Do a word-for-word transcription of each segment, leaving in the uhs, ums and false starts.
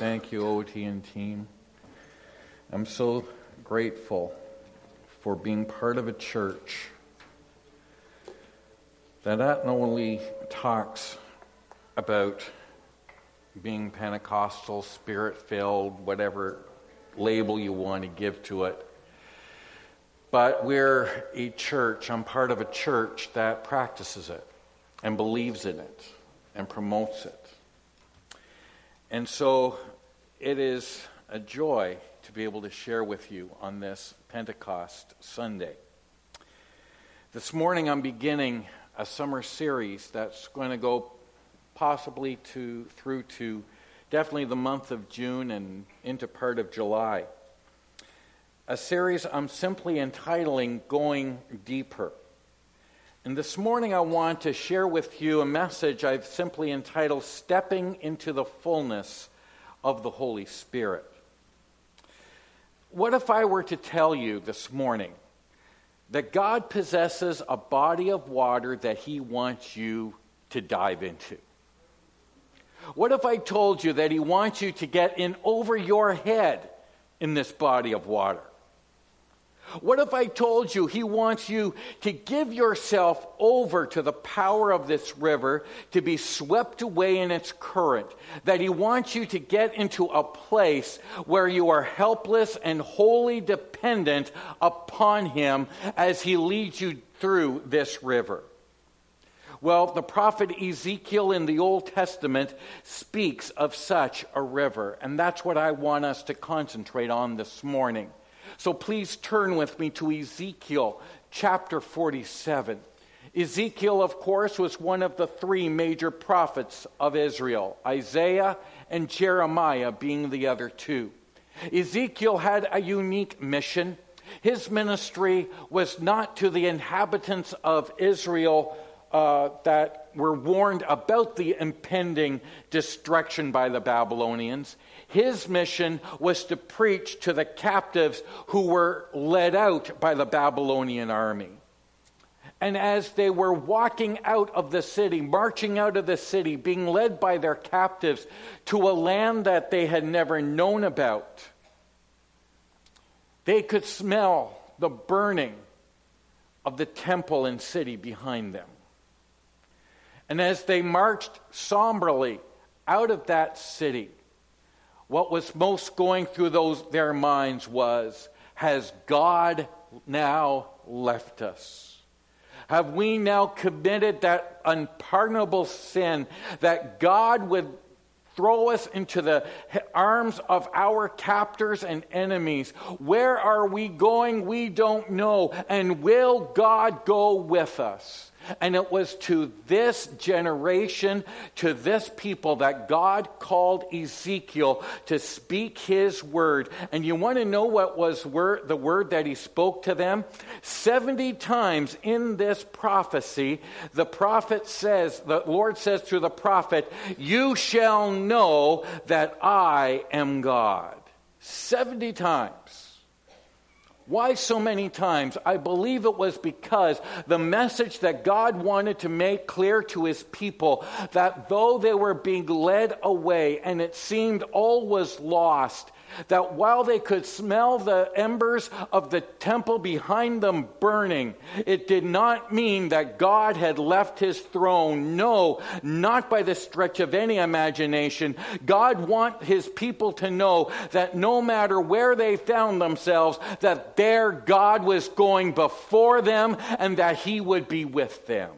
Thank you, O T and team. I'm so grateful for being part of a church that not only talks about being Pentecostal, Spirit-filled, whatever label you want to give to it, but we're a church, I'm part of a church that practices it and believes in it and promotes it. And so it is a joy to be able to share with you on this Pentecost Sunday. This morning I'm beginning a summer series that's going to go possibly to through to definitely the month of June and into part of July. A series I'm simply entitling Going Deeper. And this morning I want to share with you a message I've simply entitled Stepping into the Fullness of the Holy Spirit. What if I were to tell you this morning that God possesses a body of water that He wants you to dive into? What if I told you that He wants you to get in over your head in this body of water? What if I told you He wants you to give yourself over to the power of this river, to be swept away in its current, that He wants you to get into a place where you are helpless and wholly dependent upon Him as He leads you through this river? Well, the prophet Ezekiel in the Old Testament speaks of such a river, and that's what I want us to concentrate on this morning. So please turn with me to Ezekiel chapter forty-seven. Ezekiel, of course, was one of the three major prophets of Israel, Isaiah and Jeremiah being the other two. Ezekiel had a unique mission. His ministry was not to the inhabitants of Israel uh, that were warned about the impending destruction by the Babylonians. His mission was to preach to the captives who were led out by the Babylonian army. And as they were walking out of the city, marching out of the city, being led by their captives to a land that they had never known about, they could smell the burning of the temple and city behind them. And as they marched somberly out of that city, what was most going through those their minds was, has God now left us? Have we now committed that unpardonable sin that God would throw us into the arms of our captors and enemies? Where are we going? We don't know. And will God go with us? And it was to this generation, to this people, that God called Ezekiel to speak His word. And you want to know what was word, the word that He spoke to them? seventy times in this prophecy, the prophet says, the Lord says through the prophet, "You shall know that I am God." seventy times. Why so many times? I believe it was because the message that God wanted to make clear to His people, that though they were being led away and it seemed all was lost, that while they could smell the embers of the temple behind them burning, it did not mean that God had left His throne. No, not by the stretch of any imagination. God wanted His people to know that no matter where they found themselves, that their God was going before them and that He would be with them.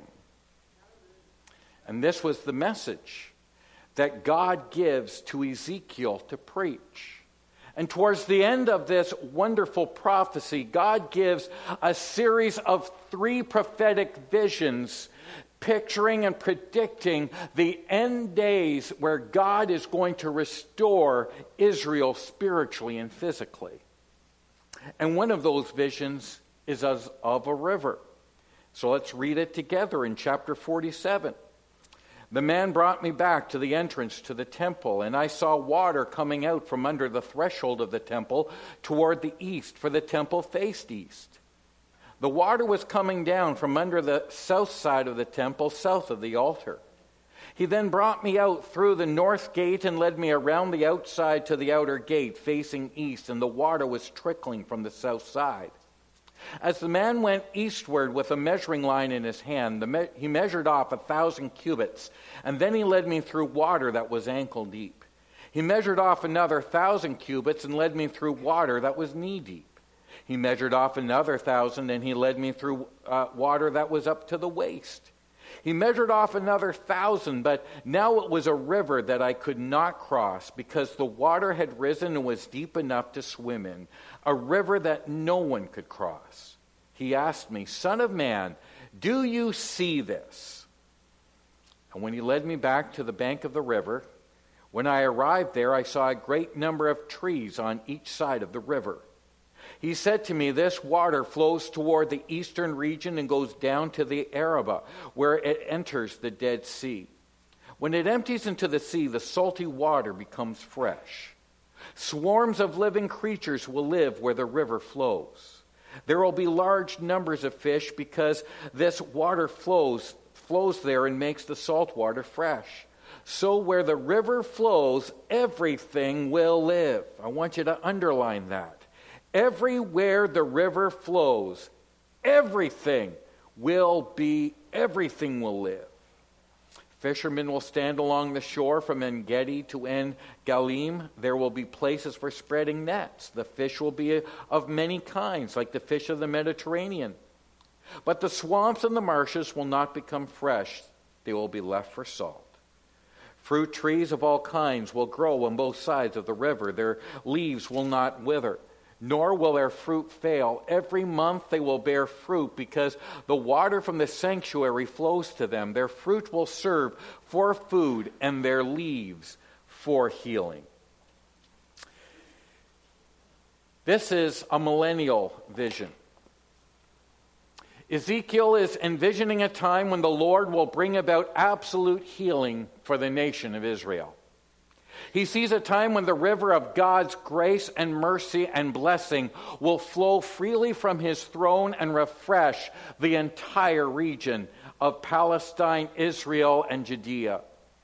And this was the message that God gives to Ezekiel to preach. And towards the end of this wonderful prophecy, God gives a series of three prophetic visions picturing and predicting the end days where God is going to restore Israel spiritually and physically. And one of those visions is as of a river. So let's read it together in chapter forty-seven. The man brought me back to the entrance to the temple, and I saw water coming out from under the threshold of the temple toward the east, for the temple faced east. The water was coming down from under the south side of the temple, south of the altar. He then brought me out through the north gate and led me around the outside to the outer gate facing east, and the water was trickling from the south side. As the man went eastward with a measuring line in his hand, the me- he measured off a thousand cubits, and then he led me through water that was ankle deep. He measured off another thousand cubits and led me through water that was knee deep. He measured off another thousand, and he led me through uh, water that was up to the waist. He measured off another thousand, but now it was a river that I could not cross because the water had risen and was deep enough to swim in, a river that no one could cross. He asked me, "Son of man, do you see this?" And when he led me back to the bank of the river, when I arrived there, I saw a great number of trees on each side of the river. He said to me, "This water flows toward the eastern region and goes down to the Arabah, where it enters the Dead Sea. When it empties into the sea, the salty water becomes fresh. Swarms of living creatures will live where the river flows. There will be large numbers of fish because this water flows, flows there and makes the salt water fresh. So where the river flows, everything will live." I want you to underline that. Everywhere the river flows, everything will be, everything will live. Fishermen will stand along the shore from En-Gedi to En-Galim. There will be places for spreading nets. The fish will be of many kinds, like the fish of the Mediterranean. But the swamps and the marshes will not become fresh. They will be left for salt. Fruit trees of all kinds will grow on both sides of the river. Their leaves will not wither, nor will their fruit fail. Every month they will bear fruit because the water from the sanctuary flows to them. Their fruit will serve for food and their leaves for healing. This is a millennial vision. Ezekiel is envisioning a time when the Lord will bring about absolute healing for the nation of Israel. He sees a time when the river of God's grace and mercy and blessing will flow freely from his throne and refresh the entire region of Palestine, Israel, and Judea.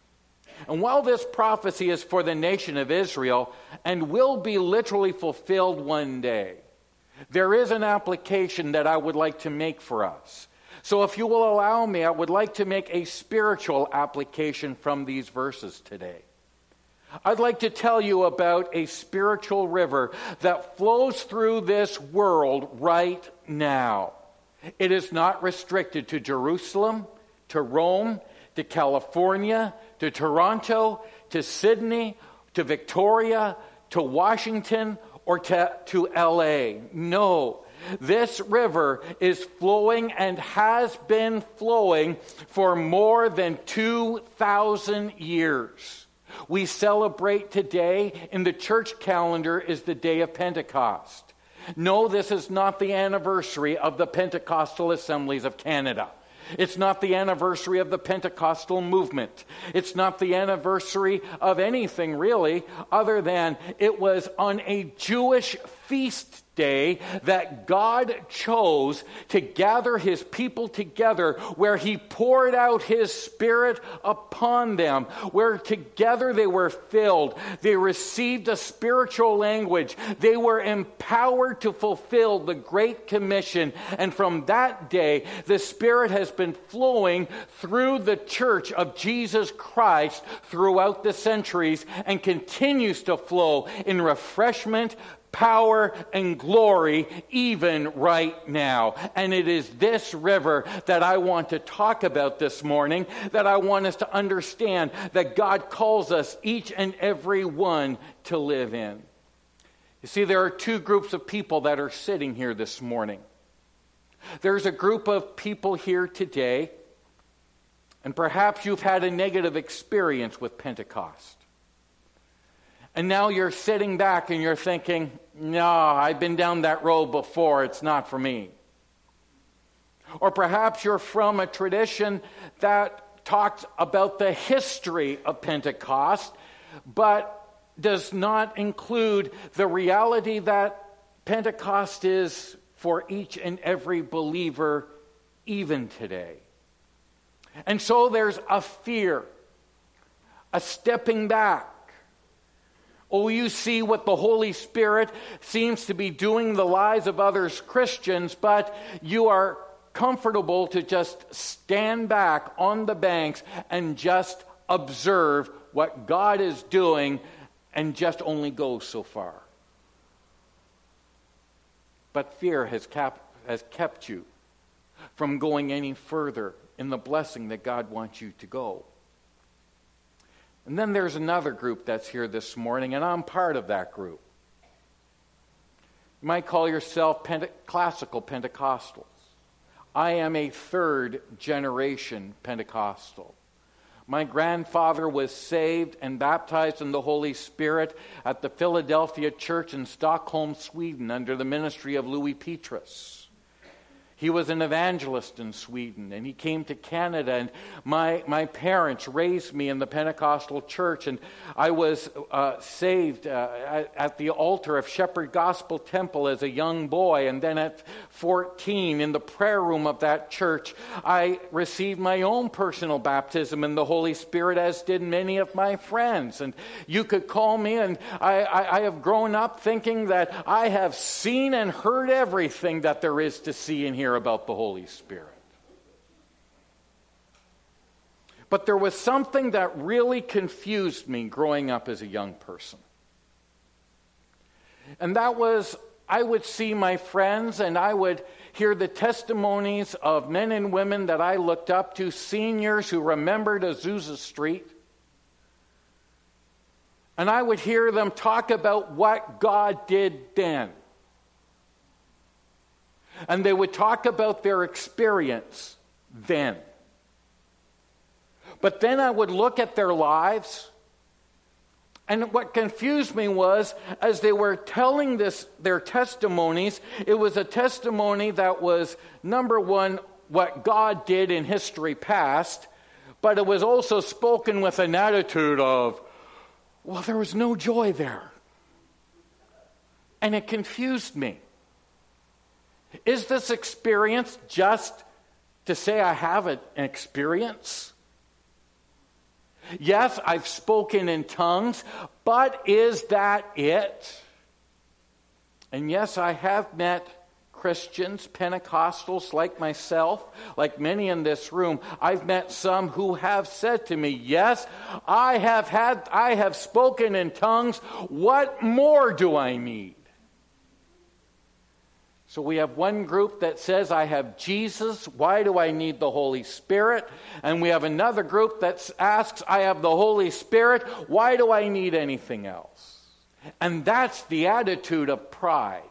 And while this prophecy is for the nation of Israel and will be literally fulfilled one day, there is an application that I would like to make for us. So if you will allow me, I would like to make a spiritual application from these verses today. I'd like to tell you about a spiritual river that flows through this world right now. It is not restricted to Jerusalem, to Rome, to California, to Toronto, to Sydney, to Victoria, to Washington, or to, to L A. No, this river is flowing and has been flowing for more than two thousand years. We celebrate today in the church calendar is the day of Pentecost. No, this is not the anniversary of the Pentecostal Assemblies of Canada. It's not the anniversary of the Pentecostal movement. It's not the anniversary of anything really, other than it was on a Jewish feast day that God chose to gather his people together, where he poured out his Spirit upon them, where together they were filled. They received a spiritual language. They were empowered to fulfill the Great Commission. And from that day, the Spirit has been flowing through the church of Jesus Christ throughout the centuries and continues to flow in refreshment, power, and glory even right now. And it is this river that I want to talk about this morning, that I want us to understand that God calls us, each and every one, to live in. You see, there are two groups of people that are sitting here this morning. There's a group of people here today, and perhaps you've had a negative experience with Pentecost. And now you're sitting back and you're thinking, no, I've been down that road before, it's not for me. Or perhaps you're from a tradition that talks about the history of Pentecost, but does not include the reality that Pentecost is for each and every believer even today. And so there's a fear a stepping back. Oh, you see what the Holy Spirit seems to be doing in the lives of others Christians, but you are comfortable to just stand back on the banks and just observe what God is doing and just only go so far. But fear has kept, has kept you from going any further in the blessing that God wants you to go. And then there's another group that's here this morning, and I'm part of that group. You might call yourself Pente- classical Pentecostals. I am a third generation Pentecostal. My grandfather was saved and baptized in the Holy Spirit at the Philadelphia Church in Stockholm, Sweden, under the ministry of Louis Petrus. He was an evangelist in Sweden, and he came to Canada, and my my parents raised me in the Pentecostal church, and I was uh, saved uh, at, at the altar of Shepherd Gospel Temple as a young boy, and then at fourteen, in the prayer room of that church, I received my own personal baptism in the Holy Spirit, as did many of my friends. And you could call me, and I, I, I have grown up thinking that I have seen and heard everything that there is to see and hear about the Holy Spirit. But there was something that really confused me growing up as a young person. And that was, I would see my friends and I would hear the testimonies of men and women that I looked up to, seniors who remembered Azusa Street. And I would hear them talk about what God did then. And they would talk about their experience then. But then I would look at their lives, and what confused me was, as they were telling this, their testimonies, it was a testimony that was, number one, what God did in history past, but it was also spoken with an attitude of, well, there was no joy there. And it confused me. Is this experience just to say I have an experience? Yes, I've spoken in tongues, but is that it? And yes, I have met Christians, Pentecostals like myself, like many in this room. I've met some who have said to me, yes, I have had, I have spoken in tongues. What more do I need? So we have one group that says, I have Jesus, why do I need the Holy Spirit? And we have another group that asks, I have the Holy Spirit, why do I need anything else? And that's the attitude of pride.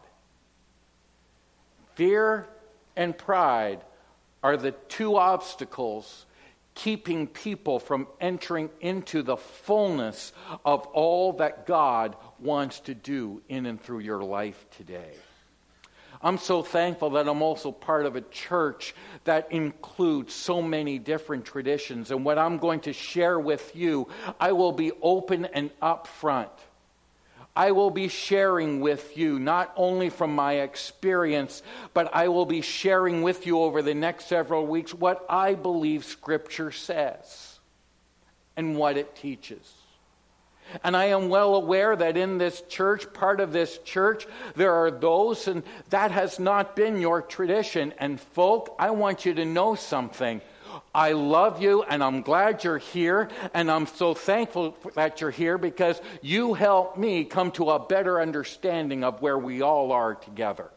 Fear and pride are the two obstacles keeping people from entering into the fullness of all that God wants to do in and through your life today. I'm so thankful that I'm also part of a church that includes so many different traditions. And what I'm going to share with you, I will be open and upfront. I will be sharing with you not only from my experience, but I will be sharing with you over the next several weeks what I believe Scripture says and what it teaches. And I am well aware that in this church, part of this church, there are those, and that has not been your tradition. And folk, I want you to know something. I love you, and I'm glad you're here, and I'm so thankful that you're here because you help me come to a better understanding of where we all are together.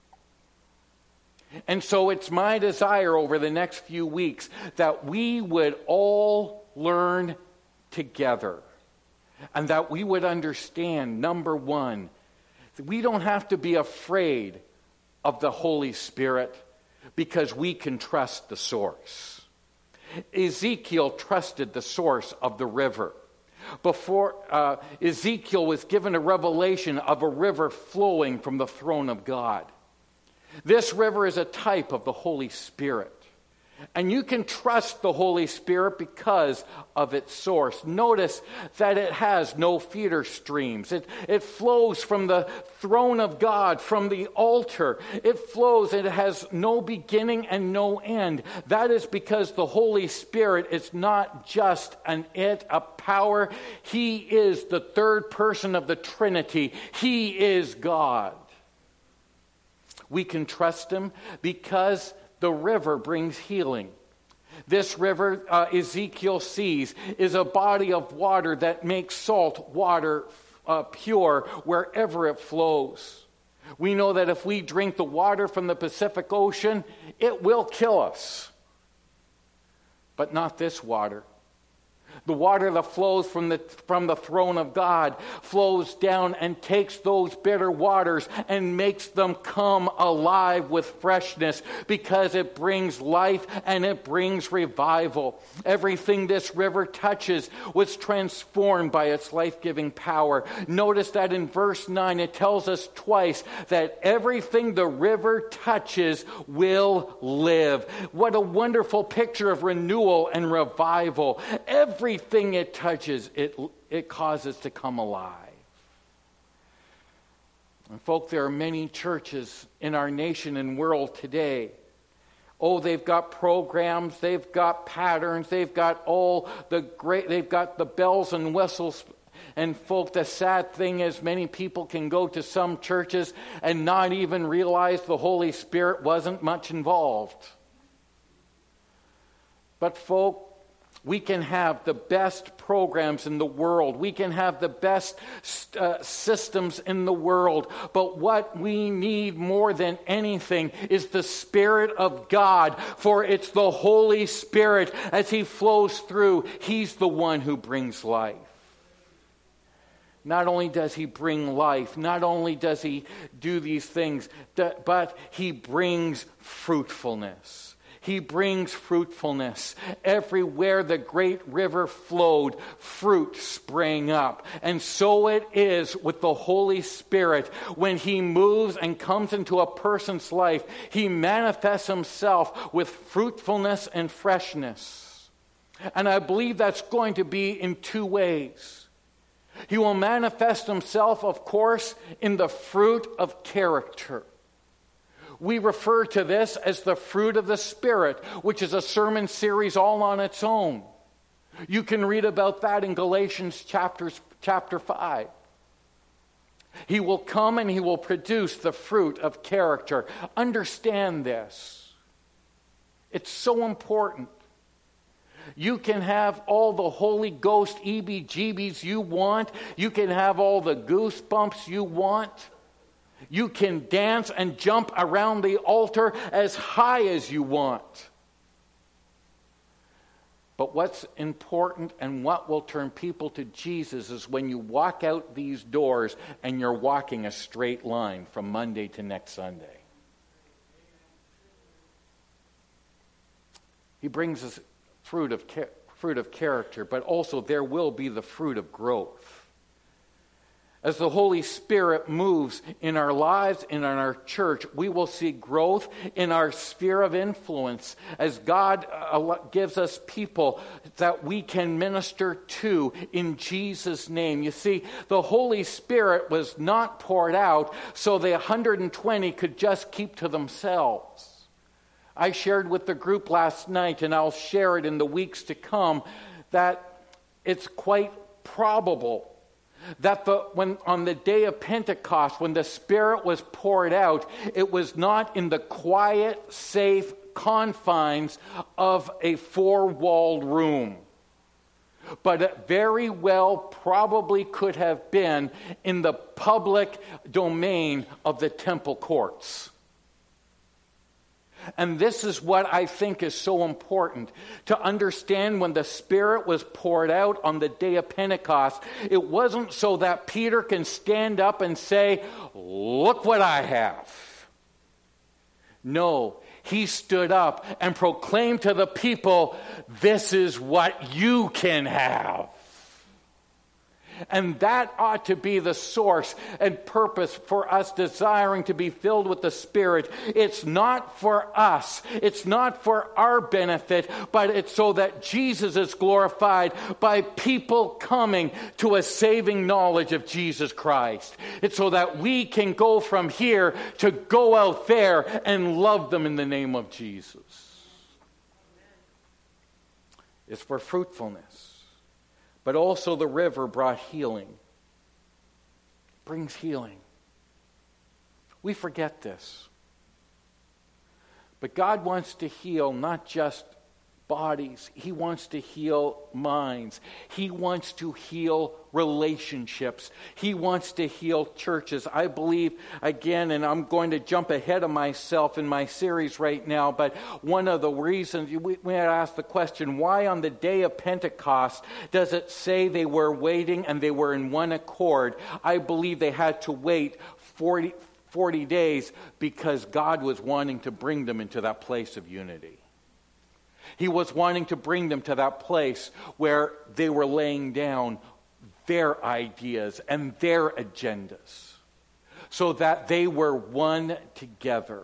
And so it's my desire over the next few weeks that we would all learn together. And that we would understand, number one, that we don't have to be afraid of the Holy Spirit because we can trust the source. Ezekiel trusted the source of the river. Before uh, Ezekiel was given a revelation of a river flowing from the throne of God. This river is a type of the Holy Spirit. And you can trust the Holy Spirit because of its source. Notice that it has no feeder streams. It, it flows from the throne of God, from the altar. It flows and it has no beginning and no end. That is because the Holy Spirit is not just an it, a power. He is the third person of the Trinity. He is God. We can trust him because the river brings healing. This river, uh, Ezekiel sees, is a body of water that makes salt water uh, pure wherever it flows. We know that if we drink the water from the Pacific Ocean, it will kill us. But not this water. The water that flows from the, from the throne of God flows down and takes those bitter waters and makes them come alive with freshness because it brings life and it brings revival. Everything this river touches was transformed by its life-giving power. Notice that in verse nine it tells us twice that everything the river touches will live. What a wonderful picture of renewal and revival. Every Everything it touches, it, it causes to come alive. And folk, there are many churches in our nation and world today. Oh, they've got programs, they've got patterns, they've got all the great, they've got the bells and whistles. And folk, the sad thing is many people can go to some churches and not even realize the Holy Spirit wasn't much involved. But folk, we can have the best programs in the world. We can have the best uh, systems in the world. But what we need more than anything is the Spirit of God. For it's the Holy Spirit as He flows through. He's the one who brings life. Not only does He bring life, not only does He do these things, but He brings fruitfulness. He brings fruitfulness. Everywhere the great river flowed, fruit sprang up. And so it is with the Holy Spirit. When He moves and comes into a person's life, He manifests Himself with fruitfulness and freshness. And I believe that's going to be in two ways. He will manifest Himself, of course, in the fruit of character. We refer to this as the fruit of the Spirit, which is a sermon series all on its own. You can read about that in Galatians chapters, chapter five. He will come and He will produce the fruit of character. Understand this. It's so important. You can have all the Holy Ghost E B G Bs you want. You can have all the goosebumps you want. You can dance and jump around the altar as high as you want. But what's important and what will turn people to Jesus is when you walk out these doors and you're walking a straight line from Monday to next Sunday. He brings us fruit of, fruit of character, but also there will be the fruit of growth. As the Holy Spirit moves in our lives and in our church, we will see growth in our sphere of influence as God gives us people that we can minister to in Jesus' name. You see, the Holy Spirit was not poured out so the one hundred twenty could just keep to themselves. I shared with the group last night, and I'll share it in the weeks to come, that it's quite probable that the, when on the day of Pentecost, when the Spirit was poured out, it was not in the quiet, safe confines of a four-walled room. But it very well probably could have been in the public domain of the temple courts. And this is what I think is so important to understand. When the Spirit was poured out on the day of Pentecost, it wasn't so that Peter can stand up and say, "Look what I have." No, he stood up and proclaimed to the people, "This is what you can have." And that ought to be the source and purpose for us desiring to be filled with the Spirit. It's not for us. It's not for our benefit, but it's so that Jesus is glorified by people coming to a saving knowledge of Jesus Christ. It's so that we can go from here to go out there and love them in the name of Jesus. It's for fruitfulness. But also the river brought healing. It brings healing. We forget this. But God wants to heal not just bodies. He wants to heal minds. He wants to heal relationships. He wants to heal churches. I believe, again, and I'm going to jump ahead of myself in my series right now, but one of the reasons, we, we had asked the question, why on the day of Pentecost does it say they were waiting and they were in one accord? I believe they had to wait forty, forty days because God was wanting to bring them into that place of unity. He was wanting to bring them to that place where they were laying down their ideas and their agendas so that they were one together.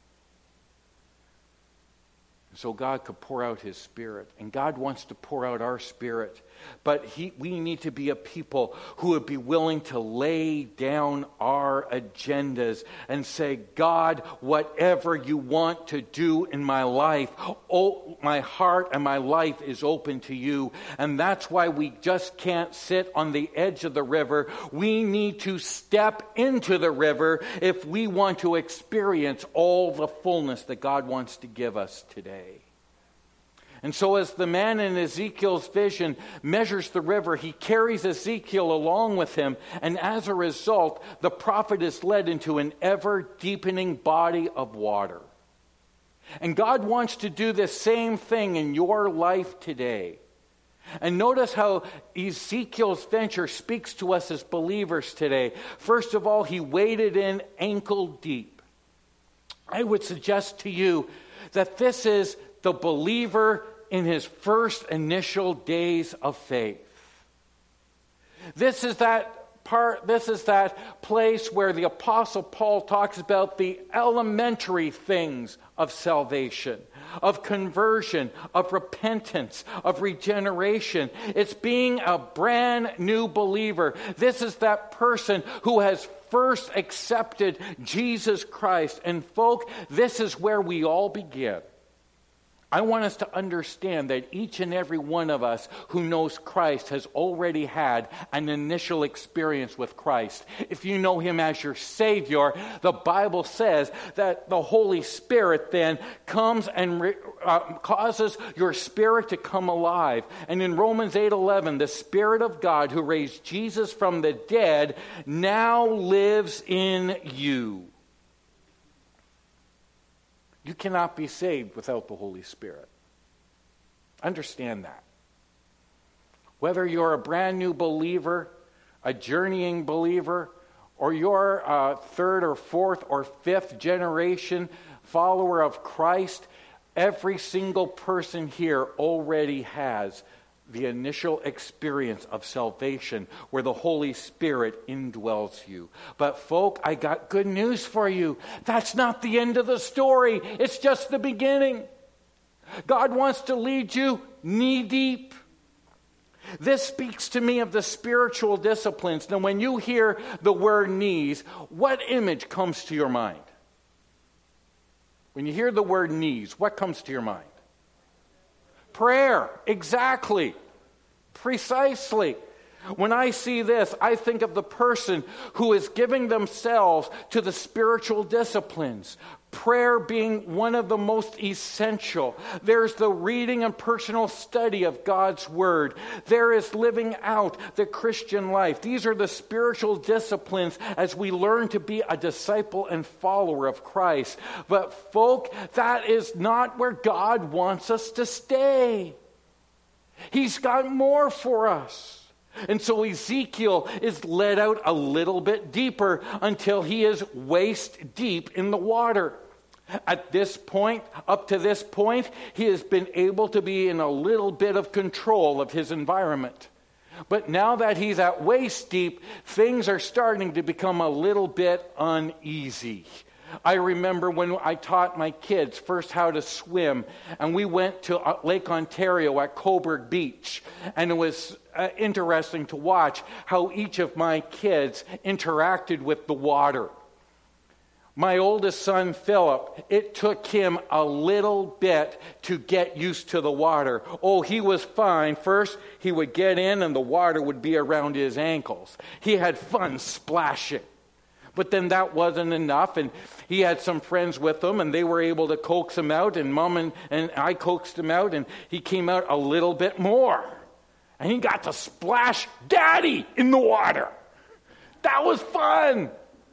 So God could pour out His Spirit. And God wants to pour out our Spirit. But he, we need to be a people who would be willing to lay down our agendas and say, God, whatever you want to do in my life, oh, my heart and my life is open to you. And that's why we just can't sit on the edge of the river. We need to step into the river if we want to experience all the fullness that God wants to give us today. And so as the man in Ezekiel's vision measures the river, he carries Ezekiel along with him. And as a result, the prophet is led into an ever-deepening body of water. And God wants to do the same thing in your life today. And notice how Ezekiel's venture speaks to us as believers today. First of all, he waded in ankle deep. I would suggest to you that this is the believer in his first initial days of faith. This is that part, this is that place where the Apostle Paul talks about the elementary things of salvation, of conversion, of repentance, of regeneration. It's being a brand new believer. This is that person who has first accepted Jesus Christ. And folk, this is where we all begin. I want us to understand that each and every one of us who knows Christ has already had an initial experience with Christ. If you know Him as your Savior, the Bible says that the Holy Spirit then comes and re- uh, causes your spirit to come alive. And in Romans eight eleven, the Spirit of God who raised Jesus from the dead now lives in you. You cannot be saved without the Holy Spirit. Understand that. Whether you're a brand new believer, a journeying believer, or you're a third or fourth or fifth generation follower of Christ, every single person here already has the initial experience of salvation where the Holy Spirit indwells you. But folk, I got good news for you. That's not the end of the story. It's just the beginning. God wants to lead you knee deep. This speaks to me of the spiritual disciplines. Now, when you hear the word knees, what image comes to your mind? When you hear the word knees, what comes to your mind? Prayer, exactly, precisely. When I see this, I think of the person who is giving themselves to the spiritual disciplines. Prayer being one of the most essential. There's the reading and personal study of God's Word. There is living out the Christian life. These are the spiritual disciplines as we learn to be a disciple and follower of Christ. But folk, that is not where God wants us to stay. He's got more for us. And so Ezekiel is led out a little bit deeper until he is waist deep in the water. At this point, up to this point, he has been able to be in a little bit of control of his environment. But now that he's at waist deep, things are starting to become a little bit uneasy. I remember when I taught my kids first how to swim, and we went to Lake Ontario at Cobourg Beach, and it was uh, interesting to watch how each of my kids interacted with the water. My oldest son, Philip, it took him a little bit to get used to the water. Oh, he was fine. First, he would get in and the water would be around his ankles. He had fun splashing. But then that wasn't enough, and he had some friends with him, and they were able to coax him out, and Mom and, and I coaxed him out, and he came out a little bit more. And he got to splash Daddy in the water. That was fun.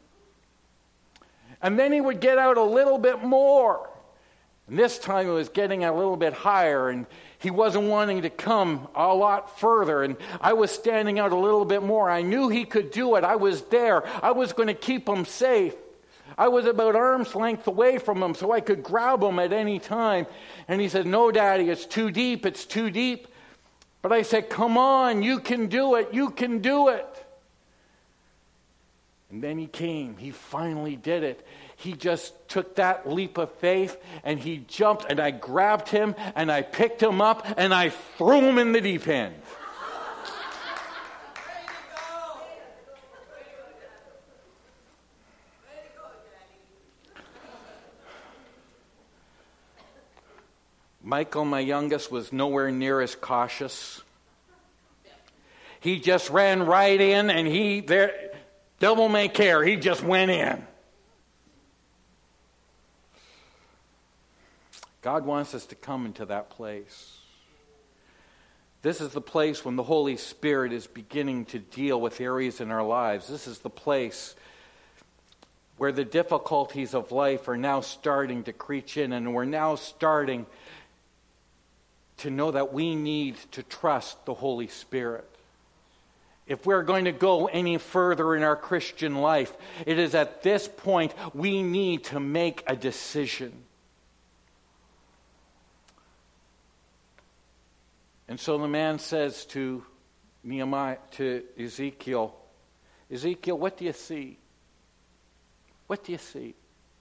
And then he would get out a little bit more. And this time it was getting a little bit higher, and he wasn't wanting to come a lot further. And I was standing out a little bit more. I knew he could do it. I was there. I was going to keep him safe. I was about arm's length away from him so I could grab him at any time. And he said, "No, Daddy, it's too deep. It's too deep." But I said, "Come on, you can do it. You can do it." And then he came. He finally did it. He just took that leap of faith, and he jumped, and I grabbed him, and I picked him up, and I threw him in the deep end. Michael, my youngest, was nowhere near as cautious. He just ran right in, and he there. Devil may care. He just went in. God wants us to come into that place. This is the place when the Holy Spirit is beginning to deal with areas in our lives. This is the place where the difficulties of life are now starting to creep in, and we're now starting to know that we need to trust the Holy Spirit. If we're going to go any further in our Christian life, it is at this point we need to make a decision. And so the man says to Nehemiah, to Ezekiel, "Ezekiel, what do you see? What do you see?"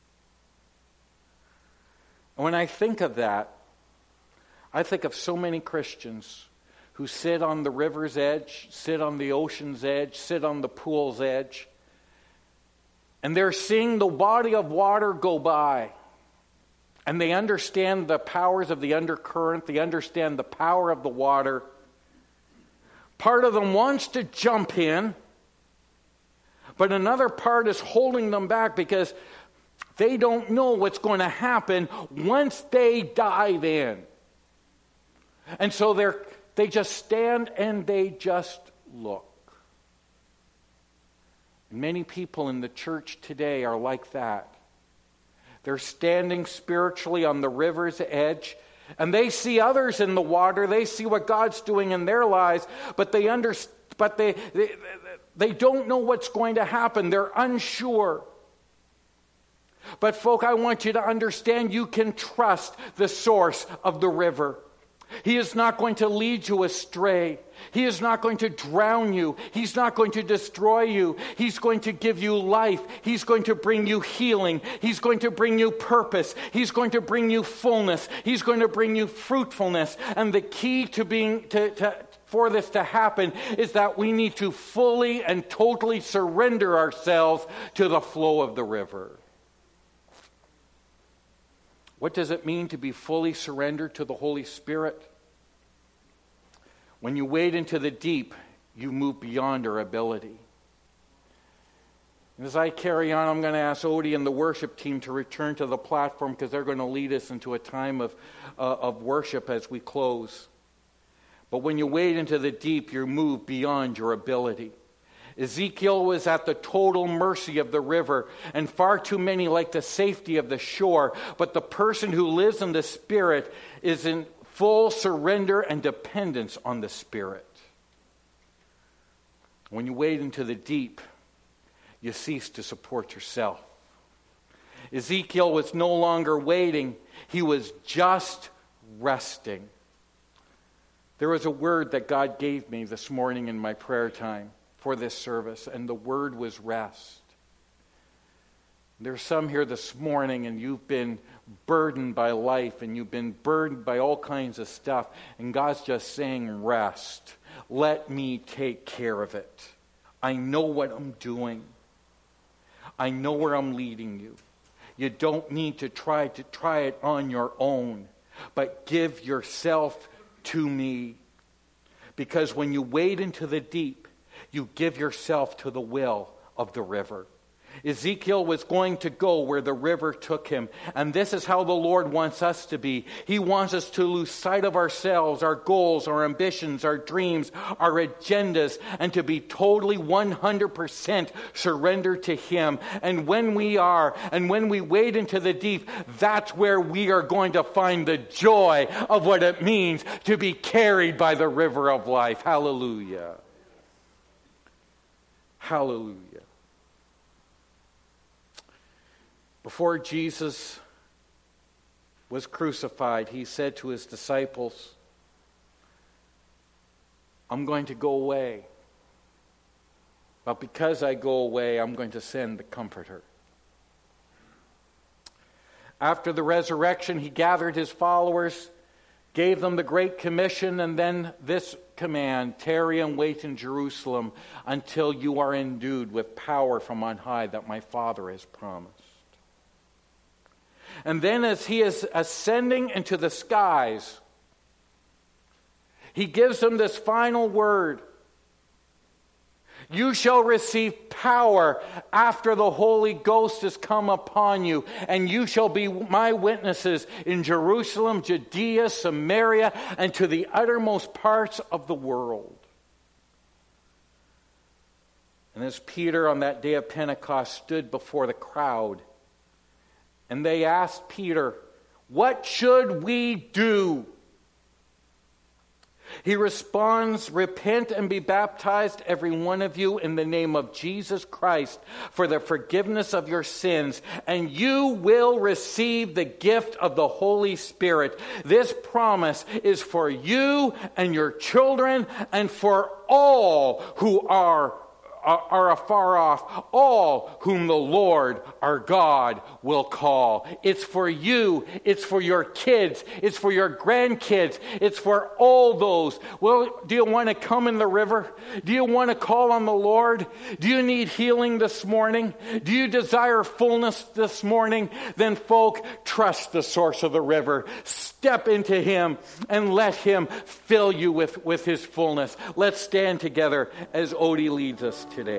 And when I think of that, I think of so many Christians who sit on the river's edge, sit on the ocean's edge, sit on the pool's edge, and they're seeing the body of water go by. And they understand the powers of the undercurrent, they understand the power of the water. Part of them wants to jump in, but another part is holding them back because they don't know what's going to happen once they dive in. And so they're They just stand and they just look. Many people in the church today are like that. They're standing spiritually on the river's edge, and they see others in the water. They see what God's doing in their lives, but they under, but they, they they don't know what's going to happen. They're unsure. But folk, I want you to understand, you can trust the source of the river. He is not going to lead you astray. He is not going to drown you. He's not going to destroy you. He's going to give you life. He's going to bring you healing. He's going to bring you purpose. He's going to bring you fullness. He's going to bring you fruitfulness. And the key to being to, to for this to happen is that we need to fully and totally surrender ourselves to the flow of the river. What does it mean to be fully surrendered to the Holy Spirit? When you wade into the deep, you move beyond our ability. As I carry on, I'm going to ask Odie and the worship team to return to the platform because they're going to lead us into a time of, uh, of worship as we close. But when you wade into the deep, you move beyond your ability. Ezekiel was at the total mercy of the river, and far too many like the safety of the shore. But the person who lives in the Spirit is in full surrender and dependence on the Spirit. When you wade into the deep, you cease to support yourself. Ezekiel was no longer waiting. He was just resting. There was a word that God gave me this morning in my prayer time for this service, and the word was rest. There's some here this morning, and you've been burdened by life, and you've been burdened by all kinds of stuff, and God's just saying, rest. Let me take care of it. I know what I'm doing. I know where I'm leading you. You don't need to try to try it on your own, but give yourself to me. Because when you wade into the deep, you give yourself to the will of the river. Ezekiel was going to go where the river took him. And this is how the Lord wants us to be. He wants us to lose sight of ourselves, our goals, our ambitions, our dreams, our agendas, and to be totally one hundred percent surrendered to Him. And when we are, and when we wade into the deep, that's where we are going to find the joy of what it means to be carried by the river of life. Hallelujah. Hallelujah. Before Jesus was crucified, He said to His disciples, I'm going to go away. But because I go away, I'm going to send the Comforter. After the resurrection, He gathered His followers, gave them the Great Commission, and then this command, tarry and wait in Jerusalem until you are endued with power from on high that my Father has promised. And then as He is ascending into the skies, He gives them this final word. You shall receive power after the Holy Ghost has come upon you, and you shall be my witnesses in Jerusalem, Judea, Samaria, and to the uttermost parts of the world. And as Peter on that day of Pentecost stood before the crowd, and they asked Peter, what should we do? He responds, repent and be baptized, every one of you, in the name of Jesus Christ for the forgiveness of your sins, and you will receive the gift of the Holy Spirit. This promise is for you and your children and for all who are are afar off, all whom the Lord our God will call. It's for you, it's for your kids, it's for your grandkids, it's for all those. Well, do you want to come in the river? Do you want to call on the Lord? Do you need healing this morning? Do you desire fullness this morning? Then folk, trust the source of the river. Step into Him and let Him fill you with, with His fullness. Let's stand together as Odie leads us today.